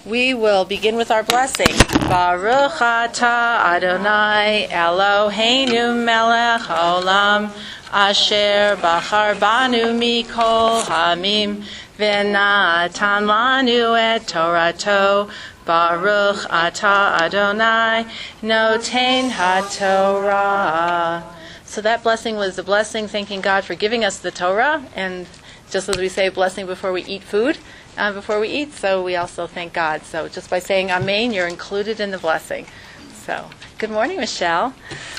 We will begin with our blessing. Baruch atah Adonai Eloheinu melech haolam asher bachar banu mikol hamim v'natan lanu et Torato. Baruch atah Adonai noten haTorah. So that blessing was the blessing, thanking God for giving us the Torah, and just as we say a blessing before we eat food, so we also thank God. So just by saying Amen, you're included in the blessing. So, good morning, Michelle.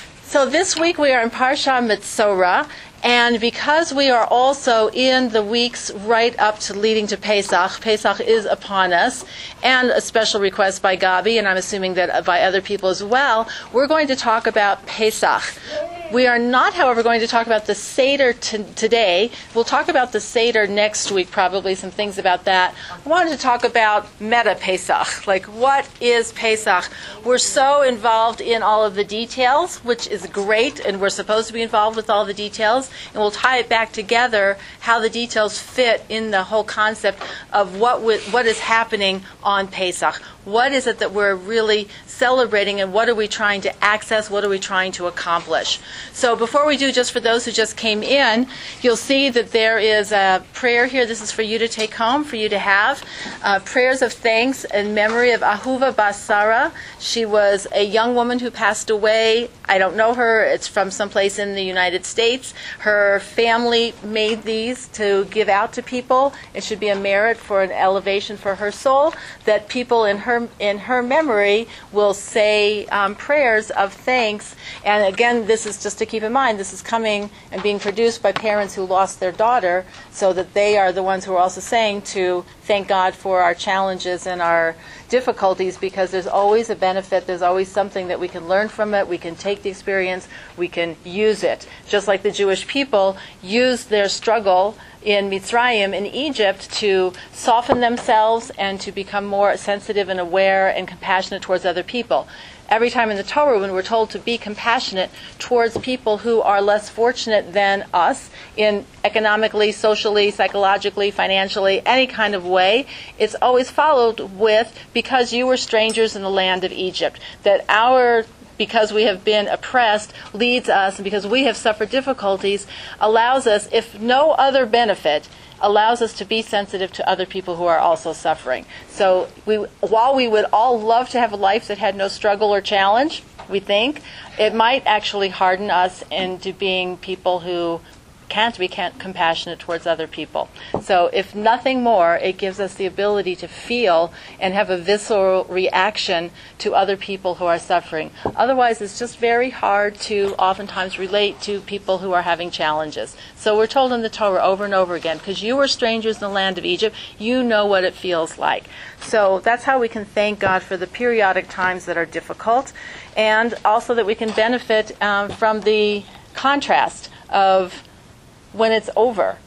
So this week we are in Parsha Metzora, and because we are also in the weeks right up to leading to Pesach, Pesach is upon us, and a special request by Gabi, and I'm assuming that by other people as well, we're going to talk about Pesach. We are not, however, going to talk about the Seder today. We'll talk about the Seder next week, probably some things about that. I wanted to talk about Meta Pesach, like what is Pesach? We're so involved in all of the details, which is great, and we're supposed to be involved with all the details, and we'll tie it back together, how the details fit in the whole concept of what is happening on Pesach. What is it that we're really celebrating, and what are we trying to access? What are we trying to accomplish? So before we do, just for those who just came in, you'll see that there is a prayer here. This is for you to take home, for you to have. Prayers of thanks in memory of Ahuva Bas Sarah. She was a young woman who passed away. I don't know her. It's from someplace in the United States. Her family made these to give out to people. It should be a merit for an elevation for her soul, that people in her memory will say prayers of thanks. And again, this is just to keep in mind, this is coming and being produced by parents who lost their daughter, so that they are the ones who are also saying to thank God for our challenges and our difficulties, because there's always a benefit, there's always something that we can learn from it, we can take the experience, we can use it. Just like the Jewish people used their struggle in Mitzrayim, in Egypt, to soften themselves and to become more sensitive and aware and compassionate towards other people. Every time in the Torah, when we're told to be compassionate towards people who are less fortunate than us, in economically, socially, psychologically, financially, any kind of way, it's always followed with, because you were strangers in the land of Egypt. Because we have been oppressed, leads us, and because we have suffered difficulties, allows us, if no other benefit, allows us to be sensitive to other people who are also suffering. So while we would all love to have a life that had no struggle or challenge, we think, it might actually harden us into being people who can't be compassionate towards other people. So if nothing more, it gives us the ability to feel and have a visceral reaction to other people who are suffering. Otherwise, it's just very hard to oftentimes relate to people who are having challenges. So we're told in the Torah over and over again, because you were strangers in the land of Egypt, you know what it feels like. So that's how we can thank God for the periodic times that are difficult, and also that we can benefit from the contrast of when it's over,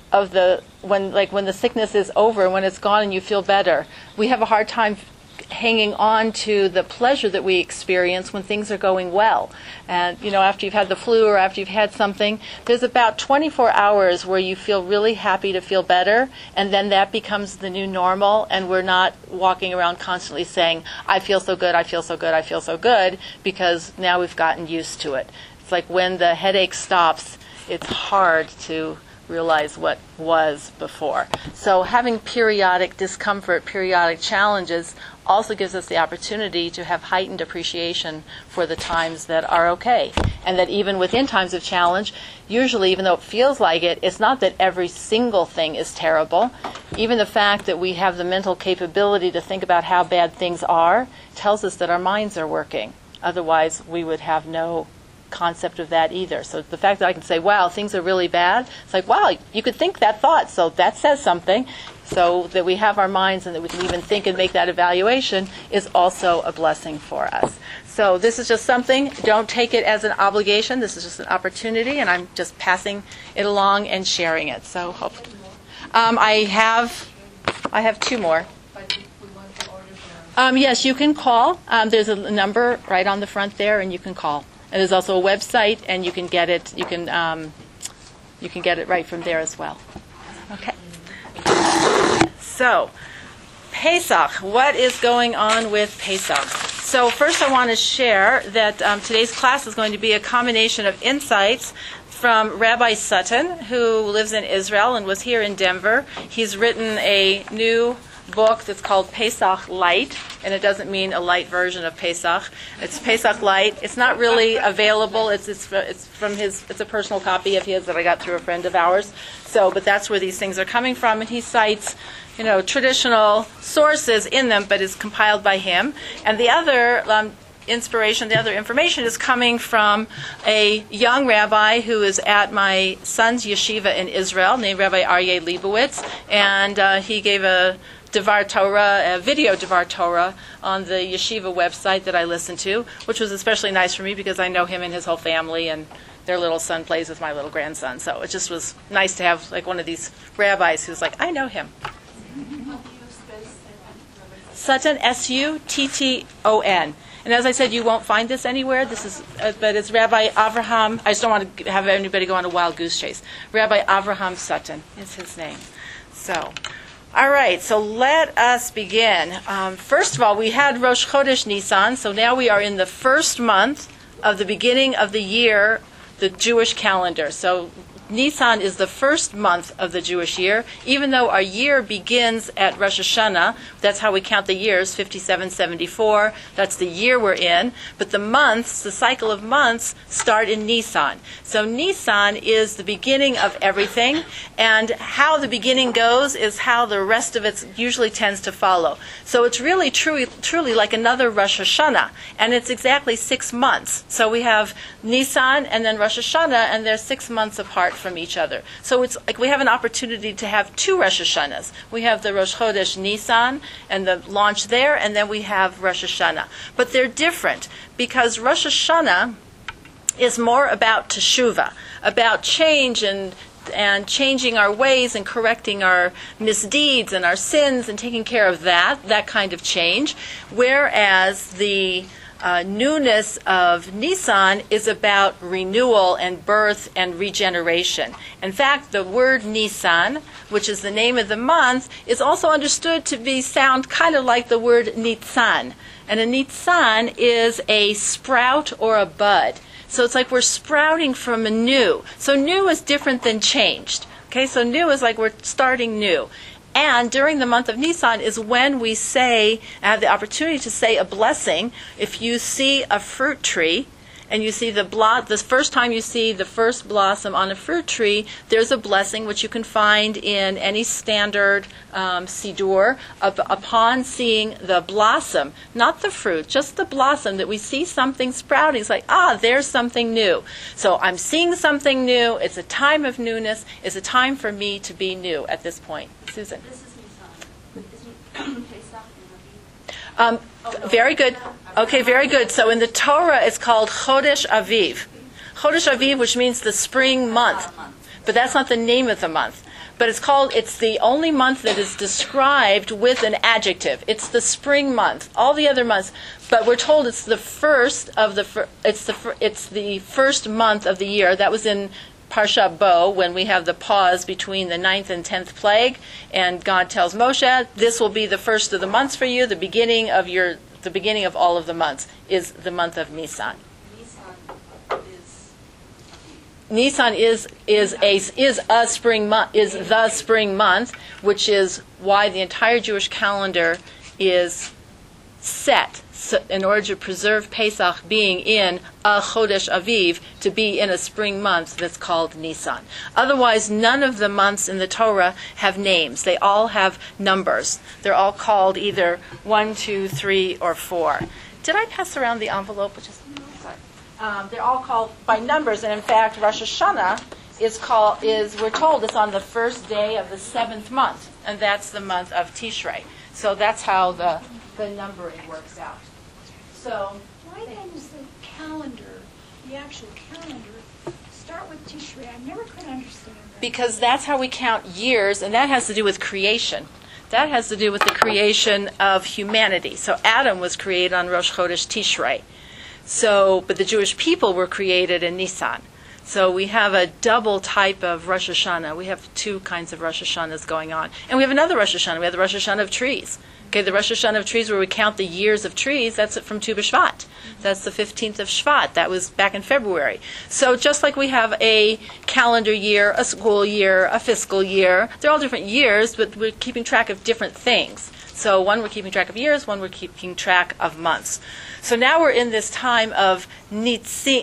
when the sickness is over, when it's gone and you feel better. We have a hard time hanging on to the pleasure that we experience when things are going well. And, after you've had the flu or after you've had something, there's about 24 hours where you feel really happy to feel better, and then that becomes the new normal, and we're not walking around constantly saying, I feel so good, I feel so good, I feel so good, because now we've gotten used to it. It's like when the headache stops, it's hard to realize what was before. So having periodic discomfort, periodic challenges, also gives us the opportunity to have heightened appreciation for the times that are okay. And that even within times of challenge, usually, even though it feels like it, it's not that every single thing is terrible. Even the fact that we have the mental capability to think about how bad things are tells us that our minds are working. Otherwise, we would have no concept of that either. So the fact that I can say, wow, things are really bad, it's like, wow, you could think that thought, so that says something. So that we have our minds and that we can even think and make that evaluation is also a blessing for us. So this is just something, don't take it as an obligation, this is just an opportunity, and I'm just passing it along and sharing it. So I have two more. Yes, you can call. There's a number right on the front there, and you can call. And there's also a website, and you can get it. You can get it right from there as well. Okay. So Pesach. What is going on with Pesach? So first I want to share that today's class is going to be a combination of insights from Rabbi Sutton, who lives in Israel and was here in Denver. He's written a new book that's called Pesach Light, and it doesn't mean a light version of Pesach. It's Pesach Light. It's not really available. It's from his. It's a personal copy of his that I got through a friend of ours. But that's where these things are coming from, and he cites, traditional sources in them, but is compiled by him. And the other inspiration, the other information is coming from a young rabbi who is at my son's yeshiva in Israel, named Rabbi Aryeh Leibowitz, and he gave a Devar Torah, a video Devar Torah on the yeshiva website that I listened to, which was especially nice for me because I know him and his whole family, and their little son plays with my little grandson. So it just was nice to have one of these rabbis who's like, I know him. Sutton, S-U-T-T-O-N. And as I said, you won't find this anywhere. But it's Rabbi Avraham. I just don't want to have anybody go on a wild goose chase. Rabbi Avraham Sutton is his name. All right, so let us begin. First of all, we had Rosh Chodesh Nisan, so now we are in the first month of the beginning of the year, the Jewish calendar. So Nisan is the first month of the Jewish year, even though our year begins at Rosh Hashanah. That's how we count the years, 5774. That's the year we're in. But the months, the cycle of months, start in Nisan. So Nisan is the beginning of everything, and how the beginning goes is how the rest of it usually tends to follow. So it's really truly like another Rosh Hashanah, and it's exactly 6 months. So we have Nisan and then Rosh Hashanah, and they're 6 months apart from each other. So it's like we have an opportunity to have two Rosh Hashanahs. We have the Rosh Chodesh Nisan and the launch there, and then we have Rosh Hashanah. But they're different because Rosh Hashanah is more about teshuvah, about change and changing our ways and correcting our misdeeds and our sins and taking care of that kind of change, whereas the newness of Nisan is about renewal and birth and regeneration. In fact, the word Nisan, which is the name of the month, is also understood to sound kind of like the word Nitzan. And a Nitzan is a sprout or a bud. So it's like we're sprouting from a new. So new is different than changed. Okay, so new is like we're starting new. And during the month of Nisan is when we have the opportunity to say a blessing. If you see a fruit tree and you see the first time you see the first blossom on a fruit tree, there's a blessing which you can find in any standard Siddur upon seeing the blossom, not the fruit, just the blossom, that we see something sprouting. It's like, there's something new. So I'm seeing something new. It's a time of newness. It's a time for me to be new at this point. Susan. This is Nisan. Pesach. Very good. Okay, very good. So in the Torah, it's called Chodesh Aviv. Chodesh Aviv, which means the spring month. But that's not the name of the month. But it's the only month that is described with an adjective. It's the spring month. All the other months, but we're told it's the first of it's the first month of the year. That was in Parsha Bo, when we have the pause between the 9th and 10th plague, and God tells Moshe, this will be the first of the months for you. The beginning of all of the months is the month of Nisan. Nisan is the spring month, which is why the entire Jewish calendar is set in order to preserve Pesach being in a Chodesh Aviv, to be in a spring month that's called Nisan. Otherwise, none of the months in the Torah have names. They all have numbers. They're all called either 1, 2, 3, or 4. Did I pass around the envelope? Sorry. They're all called by numbers, and in fact, Rosh Hashanah we're told it's on the first day of the 7th month, and that's the month of Tishrei. So that's how the numbering works out. So why then does the actual calendar, start with Tishrei? I never could understand that. Because that's how we count years, and that has to do with creation. That has to do with the creation of humanity. So Adam was created on Rosh Chodesh Tishrei. But the Jewish people were created in Nisan. So we have a double type of Rosh Hashanah. We have two kinds of Rosh Hashanahs going on. And we have another Rosh Hashanah. We have the Rosh Hashanah of trees. Okay, the Rosh Hashanah of trees where we count the years of trees, that's from Tu B'Shvat. That's the 15th of Shvat. That was back in February. So just like we have a calendar year, a school year, a fiscal year, they're all different years, but we're keeping track of different things. So one we're keeping track of years, one we're keeping track of months. So now we're in this time of Nitzan,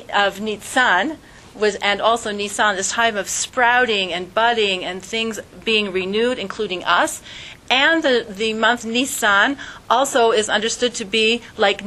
and also Nisan, this time of sprouting and budding and things being renewed, including us. And the month Nisan also is understood to be like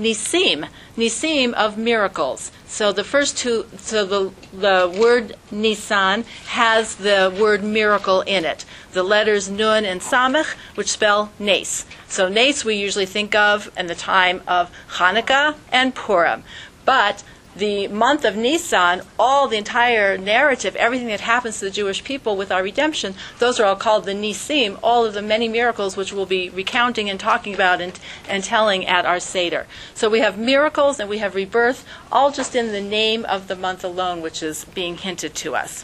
Nisim of miracles. So the first two, so the word Nisan has the word miracle in it. The letters Nun and Samech, which spell Nes. So Nes we usually think of in the time of Hanukkah and Purim. But the month of Nisan, all the entire narrative, everything that happens to the Jewish people with our redemption, those are all called the Nisim, all of the many miracles which we'll be recounting and talking about and telling at our Seder. So we have miracles and we have rebirth, all just in the name of the month alone, which is being hinted to us.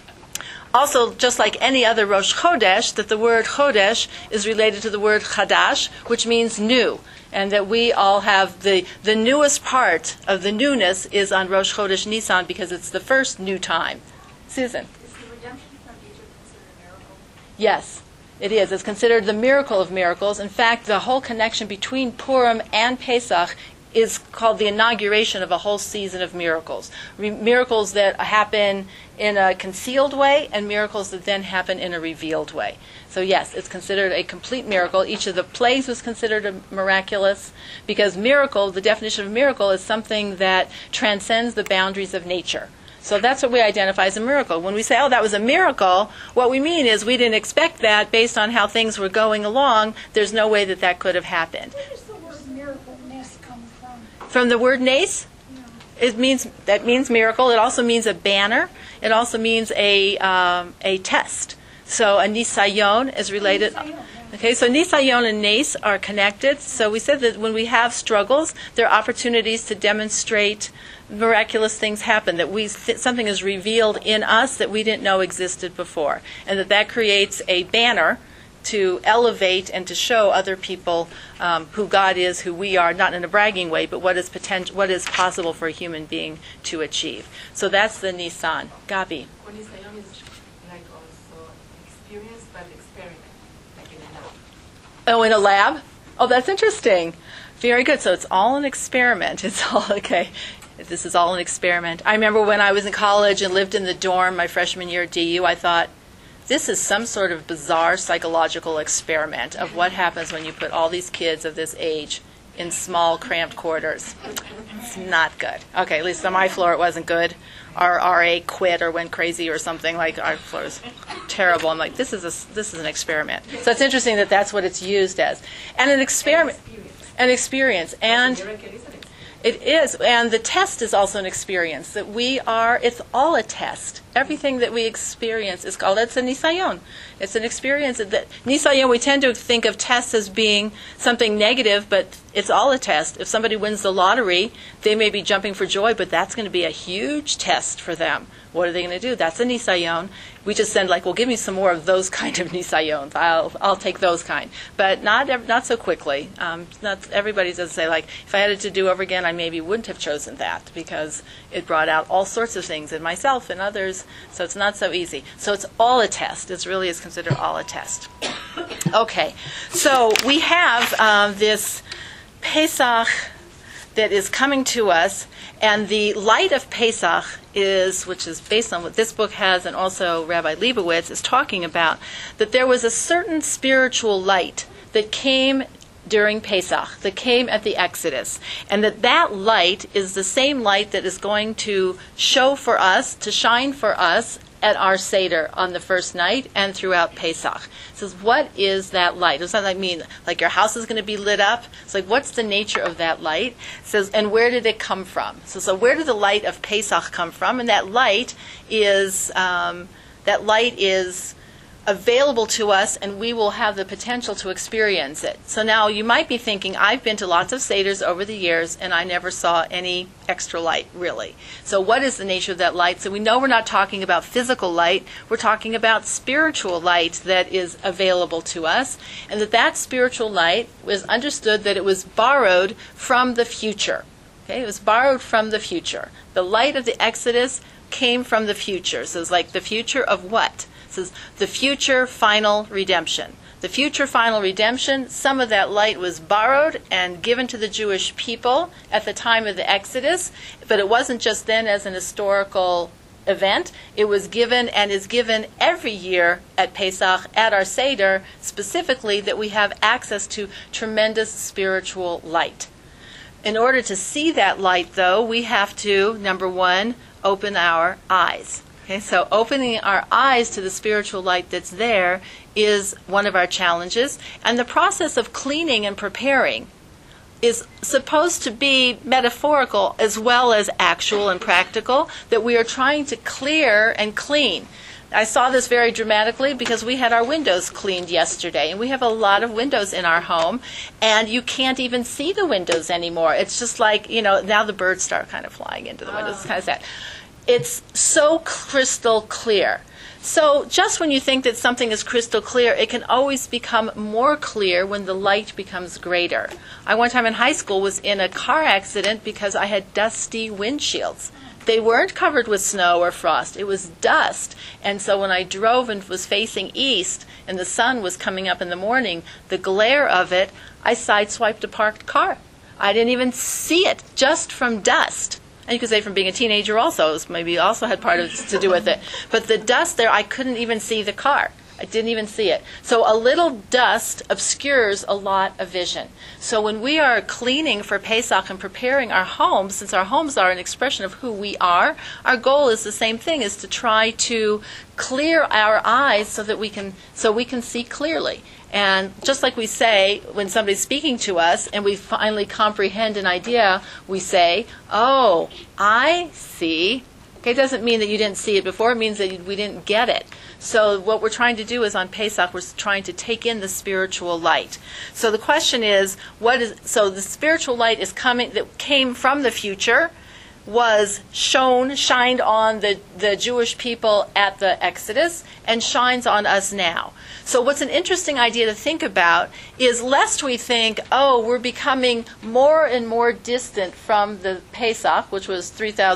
Also, just like any other Rosh Chodesh, that the word Chodesh is related to the word Chadash, which means new. And that we all have the newest part of the newness is on Rosh Chodesh Nisan because it's the first new time. Susan? Is the redemption from Egypt considered a miracle? Yes, it is. It's considered the miracle of miracles. In fact, the whole connection between Purim and Pesach is called the inauguration of a whole season of miracles. Miracles that happen in a concealed way and miracles that then happen in a revealed way. So yes, it's considered a complete miracle. Each of the plagues was considered a miraculous because miracle, the definition of miracle is something that transcends the boundaries of nature. So that's what we identify as a miracle. When we say, oh, that was a miracle, what we mean is we didn't expect that based on how things were going along. There's no way that that could have happened. Where does the word miracle, nes, come from? From the word nes, Yeah. that means miracle. It also means a banner. It also means a test. So a nisayon is related. Nisayon, yeah. Okay, so nisayon and nes are connected. So we said that when we have struggles, there are opportunities to demonstrate miraculous things happen, that something is revealed in us that we didn't know existed before, and that creates a banner to elevate and to show other people who God is, who we are, not in a bragging way, but what is possible for a human being to achieve. So that's the Nisan. Gabi. When is like also experience but experiment, like in a lab. Oh, in a lab? Oh, that's interesting. Very good. So it's all an experiment. It's all okay. This is all an experiment. I remember when I was in college and lived in the dorm my freshman year at DU, I thought, this is some sort of bizarre psychological experiment of what happens when you put all these kids of this age in small, cramped quarters. It's not good. Okay, at least on my floor it wasn't good. Our RA quit or went crazy or something. Like, our floor is terrible. I'm like, this is an experiment. So it's interesting that that's what it's used as. And an experiment. An experience. And it is, and the test is also an experience, that it's all a test. Everything that we experience is called, it's a nisayon. It's an experience. Nisayon, we tend to think of tests as being something negative, but it's all a test. If somebody wins the lottery, they may be jumping for joy, but that's going to be a huge test for them. What are they going to do? That's a nisayon. We just send well, give me some more of those kind of nisayons. I'll take those kind, but not so quickly. Not everybody doesn't say if I had it to do over again, I maybe wouldn't have chosen that because it brought out all sorts of things in myself and others. So it's not so easy. So it's all a test. It really is considered all a test. Okay, so we have this Pesach that is coming to us, and the light of Pesach which is based on what this book has, and also Rabbi Leibowitz is talking about, that there was a certain spiritual light that came during Pesach, that came at the Exodus, and that light is the same light that is going to show for us, to shine for us at our Seder on the first night and throughout Pesach. It says, what is that light? Does that mean your house is going to be lit up? It's what's the nature of that light? It says, and where did it come from? So where did the light of Pesach come from? And that light is available to us, and we will have the potential to experience it. So now you might be thinking, I've been to lots of Seders over the years, and I never saw any extra light, really. So what is the nature of that light? So we know we're not talking about physical light, we're talking about spiritual light that is available to us, and that spiritual light was understood that it was borrowed from the future. Okay, it was borrowed from the future. The light of the Exodus came from the future. So it's like the future of what? It says the future final redemption. The future final redemption, some of that light was borrowed and given to the Jewish people at the time of the Exodus, but it wasn't just then as an historical event. It was given and is given every year at Pesach, at our Seder, specifically that we have access to tremendous spiritual light. In order to see that light, though, we have to, number one, open our eyes. Okay, so opening our eyes to the spiritual light that's there is one of our challenges. And the process of cleaning and preparing is supposed to be metaphorical as well as actual and practical, that we are trying to clear and clean. I saw this very dramatically because we had our windows cleaned yesterday, and we have a lot of windows in our home, and you can't even see the windows anymore. It's just like, now the birds start kind of flying into the windows. It's kind of sad. It's so crystal clear. So just when you think that something is crystal clear, it can always become more clear when the light becomes greater. I one time in high school was in a car accident because I had dusty windshields. They weren't covered with snow or frost. It was dust. And so when I drove and was facing east and the sun was coming up in the morning, the glare of it, I sideswiped a parked car. I didn't even see it, just from dust. And you could say from being a teenager also, maybe also had part of it to do with it. But the dust there, I couldn't even see the car. I didn't even see it. So a little dust obscures a lot of vision. So when we are cleaning for Pesach and preparing our homes, since our homes are an expression of who we are, our goal is the same thing, is to try to clear our eyes so that we can see clearly. And just like we say when somebody's speaking to us and we finally comprehend an idea, we say, "Oh, I see." Okay, it doesn't mean that you didn't see it before. It means that we didn't get it. So what we're trying to do is on Pesach, we're trying to take in the spiritual light. So the question is, so the spiritual light that came from the future, was shined on the Jewish people at the Exodus and shines on us now. So what's an interesting idea to think about is, lest we think, we're becoming more and more distant from the Pesach, which was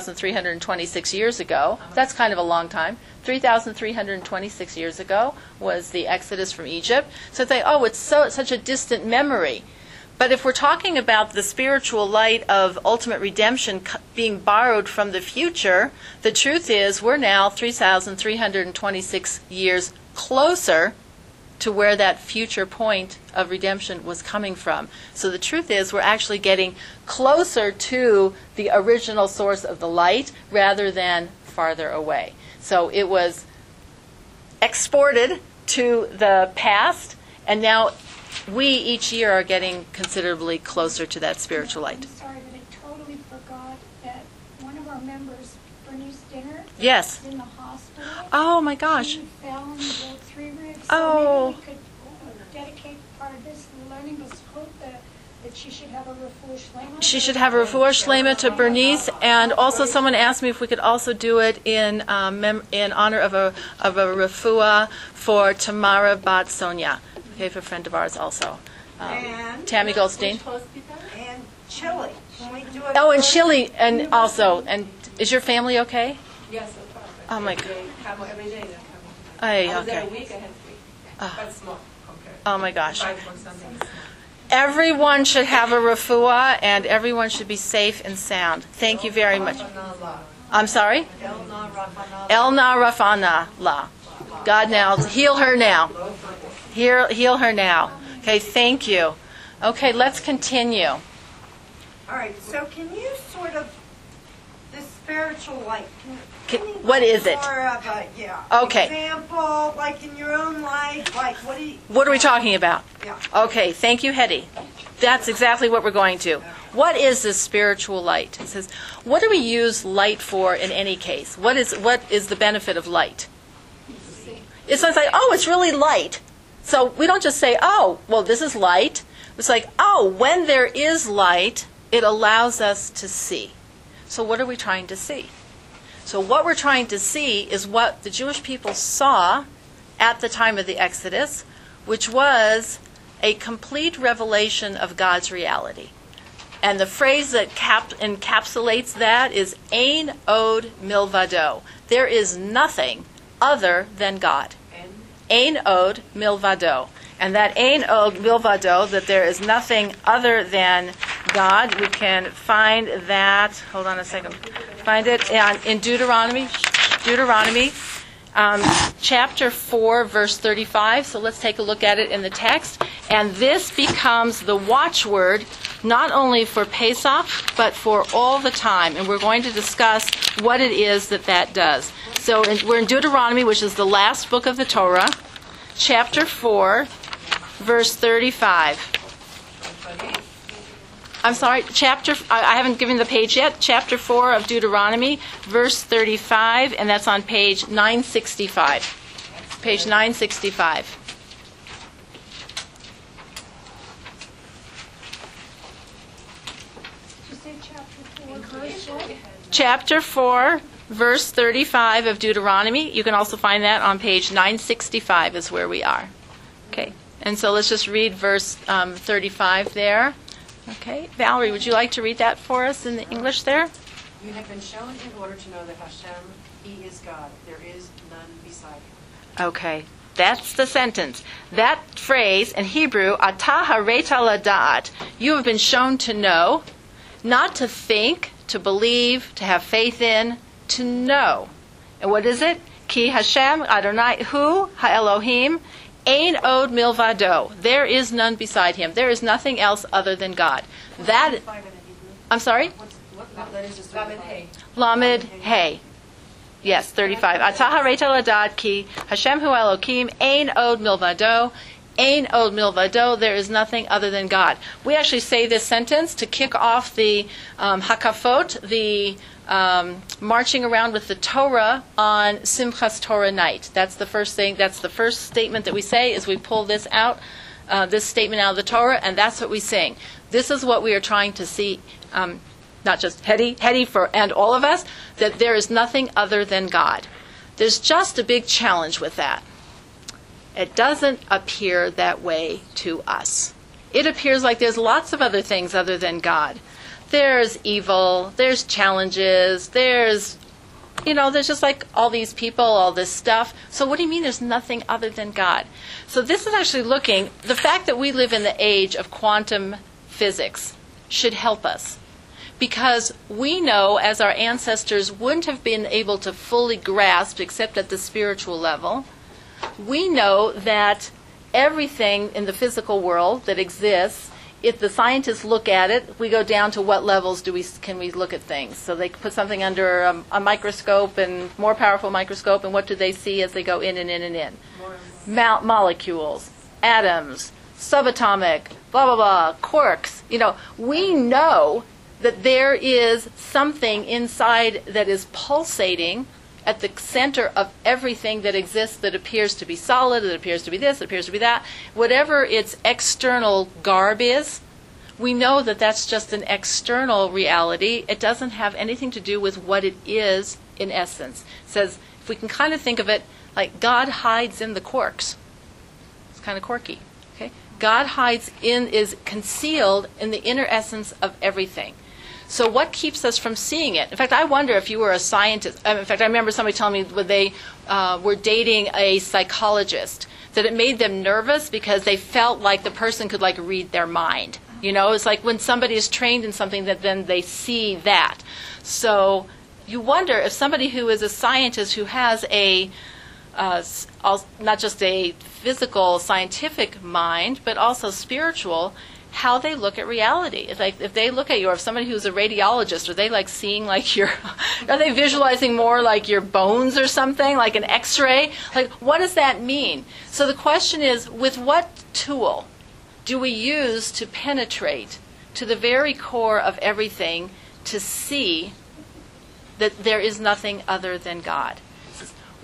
3,326 years ago. That's kind of a long time. 3,326 years ago was the Exodus from Egypt. So they it's such a distant memory. But if we're talking about the spiritual light of ultimate redemption being borrowed from the future, the truth is we're now 3,326 years closer to where that future point of redemption was coming from. So the truth is we're actually getting closer to the original source of the light rather than farther away. So it was exported to the past, and now we each year are getting considerably closer to that spiritual light. I'm sorry, but I totally forgot that one of our members, Bernice Dinger, Yes. is in the hospital. Oh my gosh. She fell and broke 3 ribs. Oh. So maybe we could dedicate part of this learning B'zchut that she should have a refuah shlema. She should have a refuah shlema to Bernice, and also someone asked me if we could also do it in honor of a refuah for Tamara Bat Sonia. Okay, for a friend of ours also. And Tammy Goldstein. And Chile. Can we do it? Oh, and Chile, and also, and is your family okay? Yes, of course. Oh my God. They come every day. They're coming. Ay, I was there a okay. week, I had 3. But small compared. Oh my gosh. 5 or something is small. Everyone should have a refuah, and everyone should be safe and sound. Thank you very much. I'm sorry? Elna Rafana La. God now, heal her now. Heal her now. Okay, thank you. Okay, let's continue. All right, so can you sort of, the spiritual light, can you What is it? more of a, Okay. example, like in your own life, like What are we talking about? Yeah. Okay, thank you, Hetty. That's exactly what we're going to. What is this spiritual light? It says, what do we use light for in any case? What is the benefit of light? It's like, oh, it's really light. So we don't just say, oh, well, this is light. It's like, oh, when there is light, it allows us to see. So what are we trying to see? So what we're trying to see is what the Jewish people saw at the time of the Exodus, which was a complete revelation of God's reality. And the phrase that encapsulates that is Ein Od Milvado. There is nothing other than God. Ein Od Milvado. And that Ein Od Milvado, that there is nothing other than God, we can find that, hold on a second, find it in Deuteronomy chapter 4, verse 35. So let's take a look at it in the text. And this becomes the watchword not only for Pesach, but for all the time. And we're going to discuss what it is that does. So we're in Deuteronomy, which is the last book of the Torah, chapter 4, verse 35. I'm sorry, I haven't given the page yet. Chapter 4 of Deuteronomy, verse 35, and that's on page 965. Page 965. Did you say chapter 4, verse what? Chapter 4, verse 35 of Deuteronomy. You can also find that on page 965 is where we are. Okay, and so let's just read verse 35 there. Okay, Valerie, would you like to read that for us in the English there? You have been shown in order to know that Hashem, He is God. There is none beside Him. Okay, that's the sentence. That phrase in Hebrew, Atah hareta lada'at, you have been shown to know, not to think, to believe, to have faith in, to know. And what is it? Ki Hashem Adonai Hu HaElohim Ein Od Milvado. There is none beside Him. There is nothing else other than God. That. I'm sorry? What letter is this? Lamed Hey. Lamed Hey. Yes, 35. Atah hareta lada'at ki Hashem Hu Elokim Ein Od Milvado. Ein Od Milvado. There is nothing other than God. We actually say this sentence to kick off the Hakafot, the marching around with the Torah on Simchas Torah night. That's the first thing. That's the first statement that we say is we pull this out, this statement out of the Torah, and that's what we sing. This is what we are trying to see, not just Hedy for and all of us, that there is nothing other than God. There's just a big challenge with that. It doesn't appear that way to us. It appears like there's lots of other things other than God. There's evil, there's challenges, there's just like all these people, all this stuff. So what do you mean there's nothing other than God? So this is actually the fact that we live in the age of quantum physics should help us. Because we know, as our ancestors wouldn't have been able to fully grasp except at the spiritual level, we know that everything in the physical world that exists, if the scientists look at it, we go down to what levels can we look at things. So they put something under a microscope and more powerful microscope, and what do they see as they go in and in and in? Molecules, atoms, subatomic, blah, blah, blah, quarks. We know that there is something inside that is pulsating at the center of everything that exists that appears to be solid, that appears to be this, that appears to be that. Whatever its external garb is, we know that that's just an external reality. It doesn't have anything to do with what it is in essence. It says, if we can kind of think of it like God hides in the quarks. It's kind of quirky. Okay? God is concealed in the inner essence of everything. So what keeps us from seeing it? In fact, I wonder if you were a scientist. In fact, I remember somebody telling me when they were dating a psychologist that it made them nervous because they felt like the person could read their mind. It's like when somebody is trained in something that then they see that. So you wonder if somebody who is a scientist who has not just a physical, scientific mind, but also spiritual, how they look at reality. It's like if they look at you, or if somebody who's a radiologist, are they seeing are they visualizing more like your bones or something, like an x-ray? What does that mean? So the question is, with what tool do we use to penetrate to the very core of everything to see that there is nothing other than God?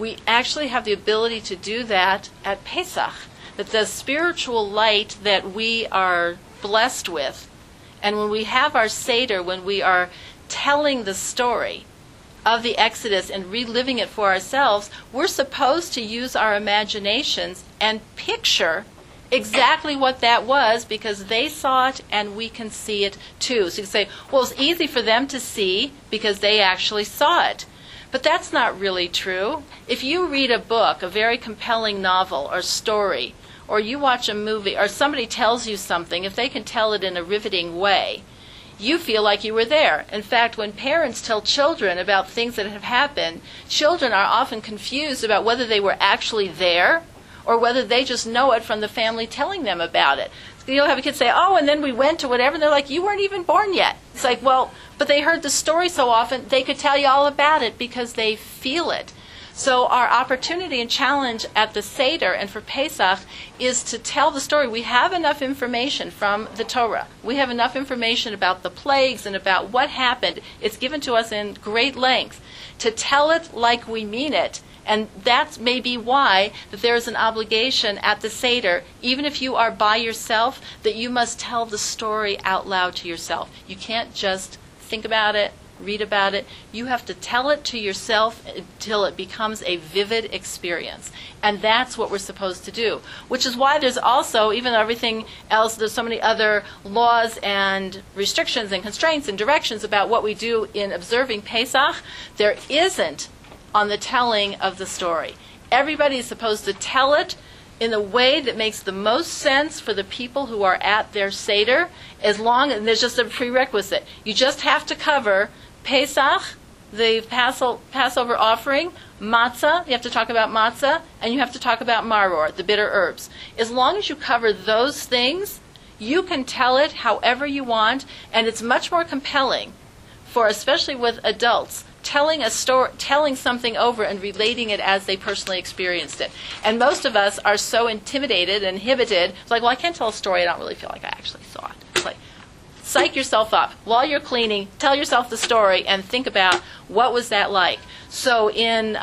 we actually have the ability to do that at Pesach. That the spiritual light that we are blessed with, and when we have our Seder, when we are telling the story of the Exodus and reliving it for ourselves, we're supposed to use our imaginations and picture exactly what that was, because they saw it and we can see it too. So you say, well, it's easy for them to see because they actually saw it. But that's not really true. If you read a book, a very compelling novel or story, or you watch a movie, or somebody tells you something, if they can tell it in a riveting way, you feel like you were there. In fact, when parents tell children about things that have happened, children are often confused about whether they were actually there or whether they just know it from the family telling them about it. You'll have a kid say, oh, and then we went to whatever, and they're like, you weren't even born yet. It's like, well, but they heard the story so often, they could tell you all about it because they feel it. So our opportunity and challenge at the Seder and for Pesach is to tell the story. We have enough information from the Torah. We have enough information about the plagues and about what happened. It's given to us in great length to tell it like we mean it. And that's maybe why that there is an obligation at the Seder, even if you are by yourself, that you must tell the story out loud to yourself. You can't just think about it, read about it. You have to tell it to yourself until it becomes a vivid experience. And that's what we're supposed to do. Which is why there's also, even though everything else, there's so many other laws and restrictions and constraints and directions about what we do in observing Pesach, there isn't on the telling of the story. Everybody is supposed to tell it in the way that makes the most sense for the people who are at their Seder, as long as there's just a prerequisite. You just have to cover Pesach, the Passover offering, matzah, you have to talk about matzah, and you have to talk about maror, the bitter herbs. As long as you cover those things, you can tell it however you want, and it's much more compelling for, especially with adults, telling a story, telling something over and relating it as they personally experienced it. And most of us are so intimidated and inhibited. It's like, well, I can't tell a story. I don't really feel like I actually saw it. It's like, psych yourself up. While you're cleaning, tell yourself the story and think about what was that like. So in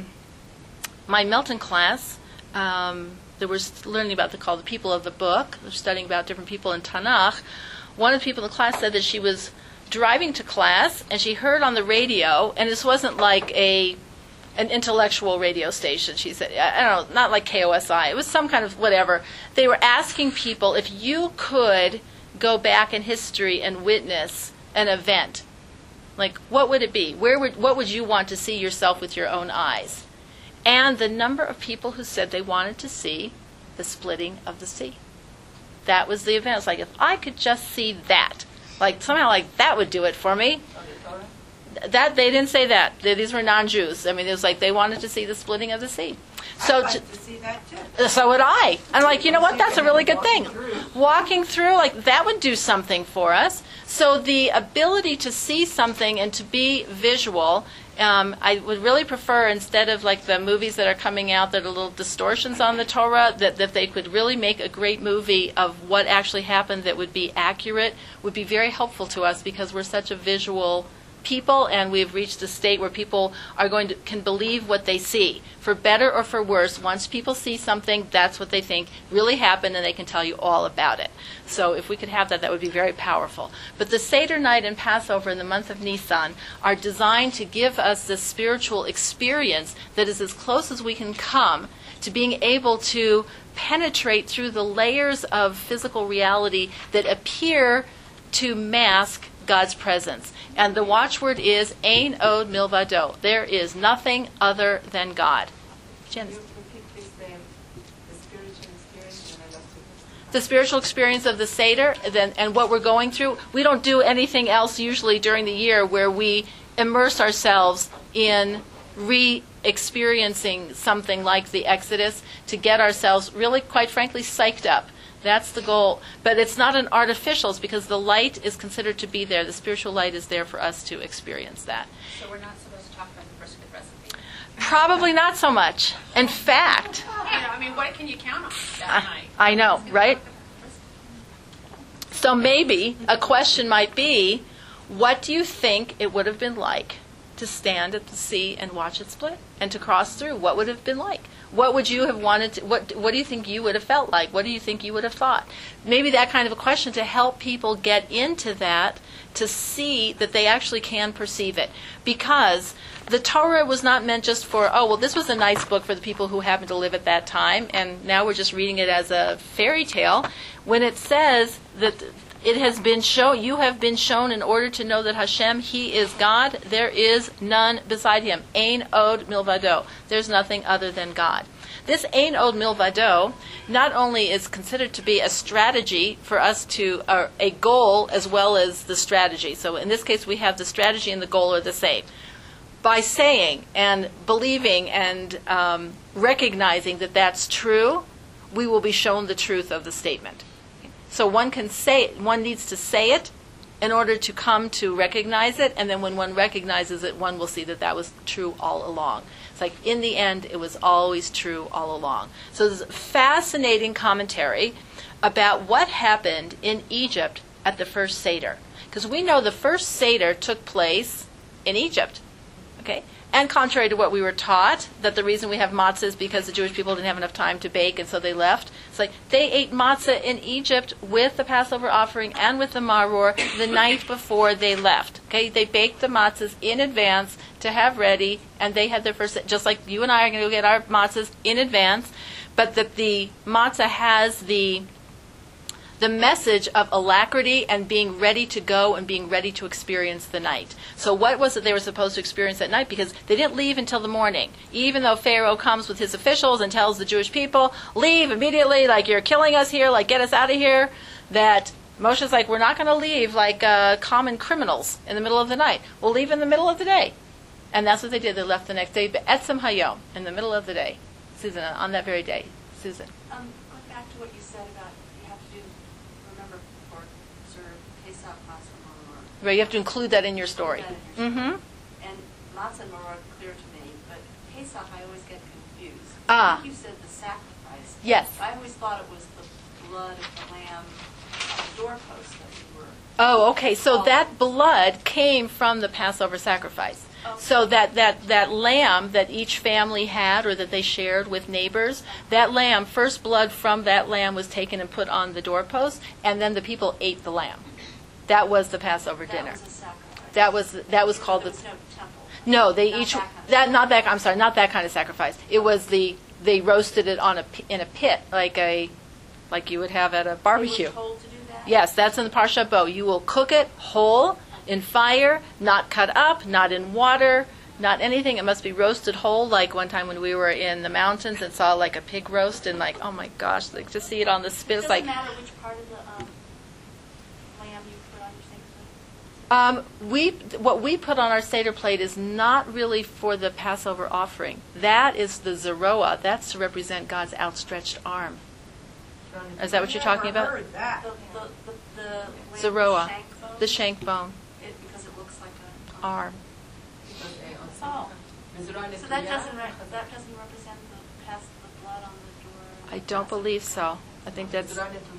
my Milton class, there was learning about the people of the book. They're studying about different people in Tanakh. One of the people in the class said that she was driving to class and she heard on the radio, and this wasn't like an intellectual radio station. She said, I don't know, not like KOSI. It was some kind of whatever. They were asking people if you could go back in history and witness an event, like what would it be? What would you want to see yourself with your own eyes? And the number of people who said they wanted to see the splitting of the sea. That was the event. It's like, if I could just see that, like somehow like that would do it for me. That they didn't say that. These were non-Jews. I mean, it was like they wanted to see the splitting of the sea. So I'd like to see that too. So would I. I'm like, you know what? That's a really good thing. Walking through, like that would do something for us. So the ability to see something and to be visual, I would really prefer, instead of like the movies that are coming out that are little distortions on the Torah, that they could really make a great movie of what actually happened that would be accurate, would be very helpful to us because we're such a visual people, and we've reached a state where people are can believe what they see, for better or for worse. Once people see something, that's what they think really happened, and they can tell you all about it. So if we could have that, that would be very powerful. But the Seder night and Passover in the month of Nisan are designed to give us this spiritual experience that is as close as we can come to being able to penetrate through the layers of physical reality that appear to mask God's presence. And the watchword is Ein Od Milvado. There is nothing other than God. Janice. The spiritual experience of the Seder and what we're going through. We don't do anything else usually during the year where we immerse ourselves in re-experiencing something like the Exodus to get ourselves really, quite frankly, psyched up. That's the goal. But it's not an artificial, it's because the light is considered to be there. The spiritual light is there for us to experience that. So we're not supposed to talk about the brisket recipe? Probably not so much. In fact, I mean, what can you count on that night? I know, right? So maybe a question might be, what do you think it would have been like to stand at the sea and watch it split and to cross through? What would it have been like? What would you have wanted to, what do you think you would have felt like? What do you think you would have thought? Maybe that kind of a question to help people get into that, to see that they actually can perceive it. Because the Torah was not meant just for, oh, well, this was a nice book for the people who happened to live at that time, and now we're just reading it as a fairy tale. When it says that it has been shown, you have been shown in order to know that Hashem, He is God. There is none beside Him. Ein od milvado. There's nothing other than God. This Ein od milvado not only is considered to be a strategy for us to, a goal as well as the strategy. So in this case, we have the strategy and the goal are the same. By saying and believing and recognizing that that's true, we will be shown the truth of the statement. So one can say it, one needs to say it in order to come to recognize it, and then when one recognizes it, one will see that that was true all along. It's like, in the end, it was always true all along. So there's a fascinating commentary about what happened in Egypt at the first Seder. Because we know the first Seder took place in Egypt. Okay? And contrary to what we were taught, that the reason we have matzah is because the Jewish people didn't have enough time to bake, and so they left. It's like they ate matzah in Egypt with the Passover offering and with the maror the night before they left. Okay? They baked the matzahs in advance to have ready, and they had their first, just like you and I are going to go get our matzahs in advance, but that the matzah has the message of alacrity and being ready to go and being ready to experience the night. So what was it they were supposed to experience that night? Because they didn't leave until the morning. Even though Pharaoh comes with his officials and tells the Jewish people, leave immediately, like you're killing us here, like get us out of here, that Moshe's like, we're not going to leave like common criminals in the middle of the night. We'll leave in the middle of the day. And that's what they did. They left the next day, Etzem Hayom, in the middle of the day. Susan, on that very day. Susan. Going back to what you said about you have to do, remember, for serve Pesach, matzah, maror. Right, you have to include that in your story. And matzah and maror are clear to me, but Pesach I always get confused. Ah. I think you said the sacrifice. Yes. I always thought it was the blood of the lamb on the doorpost that we were. Oh, okay. So that blood came from the Passover sacrifice. Okay. So that lamb that each family had or that they shared with neighbors, that lamb, first blood from that lamb was taken and put on the doorpost, and then the people ate the lamb. That was the Passover dinner. That was a sacrifice. That was called there the. was no temple. No, they Not each that kind of that not that I'm sorry, not that kind of sacrifice. It was they roasted it in a pit like you would have at a barbecue. You were told to do that? Yes, that's in the Parsha Bo. You will cook it whole in fire, not cut up, not in water, not anything. It must be roasted whole. Like one time when we were in the mountains and saw like a pig roast, and like, oh my gosh, like to see it on the spit, It it's doesn't like. matter which part of the lamb you put on your sacred plate? What we put on our Seder plate is not really for the Passover offering. That is the Zeroah. That's to represent God's outstretched arm. Is that what you're talking about? Heard that. The lamb's Zeroah, shank bone? the shank bone, Because it looks like a... arm. Oh. So that doesn't represent the blood on the door? I don't believe so. I think that's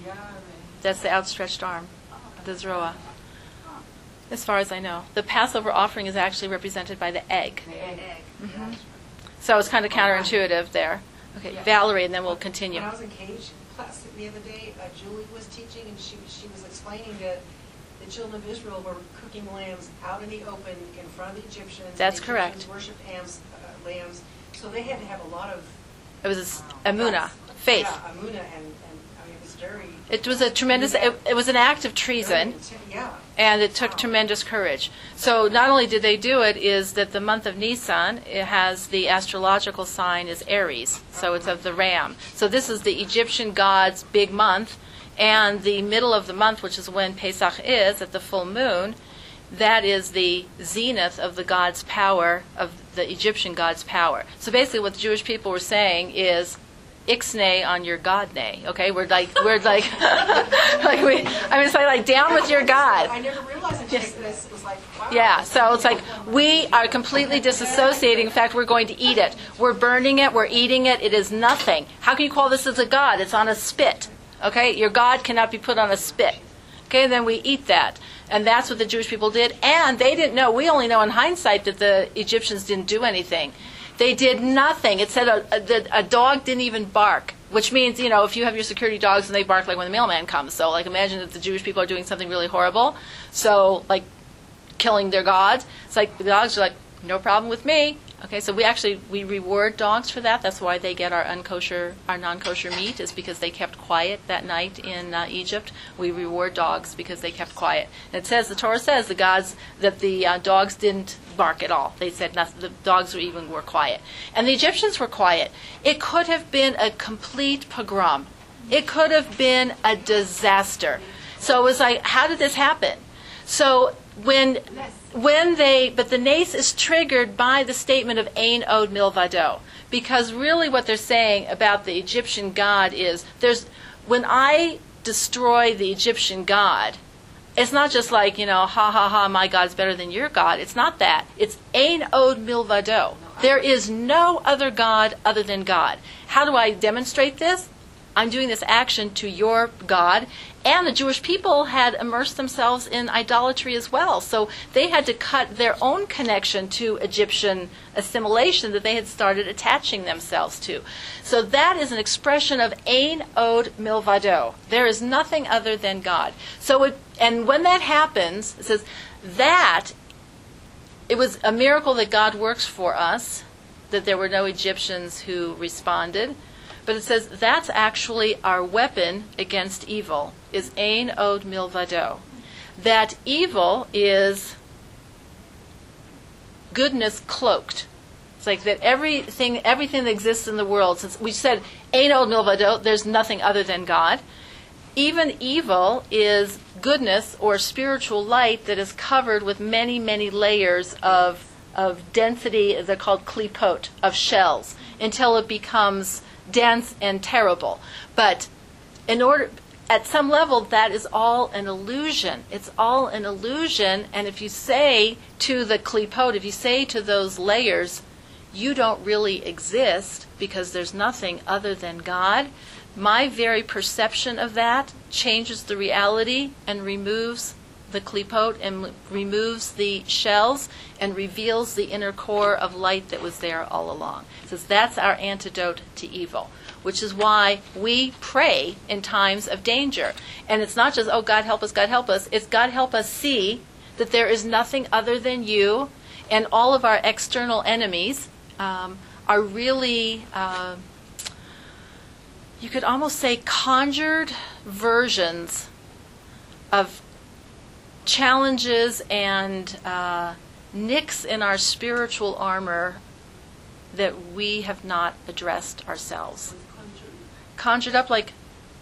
the outstretched arm, the Zeroah. As far as I know. The Passover offering is actually represented by the egg. Egg. So it's kind of counterintuitive there. Okay, Yeah. Valerie, and then we'll continue. When I was in Cajun class the other day, Julie was teaching, and she was explaining that the children of Israel were cooking lambs out in the open in front of the Egyptians. That's the correct. Egyptians worshipped lambs, so they had to have a lot of It was Emunah, faith. Yeah, Emunah, and I mean, it was very. It was a tremendous, it was an act of treason. Yeah. And it took tremendous courage. So not only did they do it, is that the month of Nisan, it has the astrological sign is Aries, so it's of the ram. So this is the Egyptian god's big month, and the middle of the month, which is when Pesach is, at the full moon, that is the zenith of the god's power, of the Egyptian god's power. So basically what the Jewish people were saying is, Ixnay on your God nay. Okay, we're like it's like down with your God. I never realized that this was like, wow. Yeah, so it's like we are completely disassociating. In fact, we're going to eat it. We're burning it. We're eating it. It is nothing. How can you call this as a God? It's on a spit. Okay, your God cannot be put on a spit. Okay, and then we eat that. And that's what the Jewish people did. And they didn't know, we only know in hindsight that the Egyptians didn't do anything. They did nothing. It said a dog didn't even bark, which means, if you have your security dogs and they bark like when the mailman comes. So, imagine that the Jewish people are doing something really horrible. So, killing their gods. It's like the dogs are like, no problem with me. Okay, so we reward dogs for that. That's why they get our non-kosher meat, is because they kept quiet that night in Egypt. We reward dogs because they kept quiet. And the Torah says the dogs didn't bark at all. They said nothing. The dogs were quiet. And the Egyptians were quiet. It could have been a complete pogrom. It could have been a disaster. So it was like, how did this happen? So but the nace is triggered by the statement of Ein Od Milvado, because really what they're saying about the Egyptian god is, when I destroy the Egyptian god, it's not just like, ha ha ha, my God's better than your God. It's not that. It's Ein Od Milvado. There is no other God other than God. How do I demonstrate this? I'm doing this action to your God. And the Jewish people had immersed themselves in idolatry as well. So they had to cut their own connection to Egyptian assimilation that they had started attaching themselves to. So that is an expression of Ein Od Milvado. There is nothing other than God. And when that happens, it says that it was a miracle that God works for us, that there were no Egyptians who responded. But it says that's actually our weapon against evil, is Ein Od Milvado. That evil is goodness cloaked. It's like that everything that exists in the world, since we said Ein Od Milvado, there's nothing other than God. Even evil is goodness or spiritual light that is covered with many, many layers of density, they're called klipot, of shells, until it becomes dense and terrible. But at some level, that is all an illusion. It's all an illusion. And if you say to the klipot, if you say to those layers, you don't really exist because there's nothing other than God, my very perception of that changes the reality and removes the klipot and removes the shells and reveals the inner core of light that was there all along. It says that's our antidote to evil, which is why we pray in times of danger. And it's not just, oh, God help us, God help us. It's God help us see that there is nothing other than you, and all of our external enemies are really, you could almost say, conjured versions of challenges and nicks in our spiritual armor that we have not addressed ourselves. Conjured up like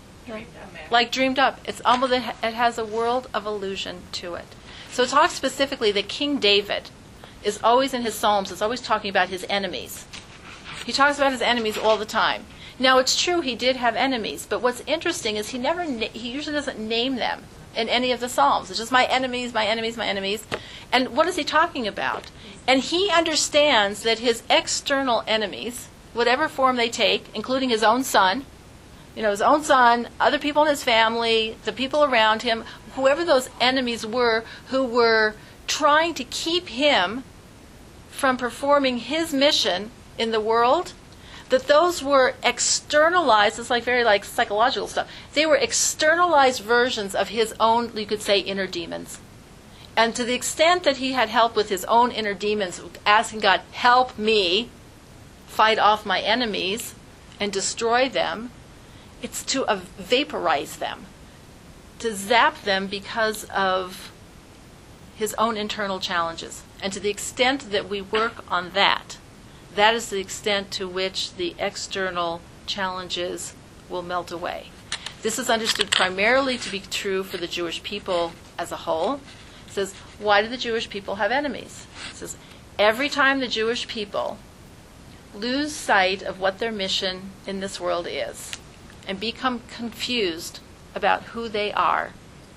dreamed up. It's almost, it has a world of illusion to it. So it talks specifically that King David is always in his Psalms, is always talking about his enemies. He talks about his enemies all the time. Now it's true he did have enemies, but what's interesting is he usually doesn't name them in any of the Psalms. It's just my enemies, my enemies, my enemies. And what is he talking about? And he understands that his external enemies, whatever form they take, including his own son, his own son, other people in his family, the people around him, whoever those enemies were who were trying to keep him from performing his mission in the world, that those were externalized, it's very psychological stuff. They were externalized versions of his own, you could say, inner demons. And to the extent that he had help with his own inner demons, asking God, help me fight off my enemies and destroy them, it's to vaporize them, to zap them because of his own internal challenges. And to the extent that we work on that, that is the extent to which the external challenges will melt away. This is understood primarily to be true for the Jewish people as a whole. It says, why do the Jewish people have enemies? It says, every time the Jewish people lose sight of what their mission in this world is and become confused about who they are,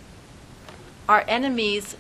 our enemies,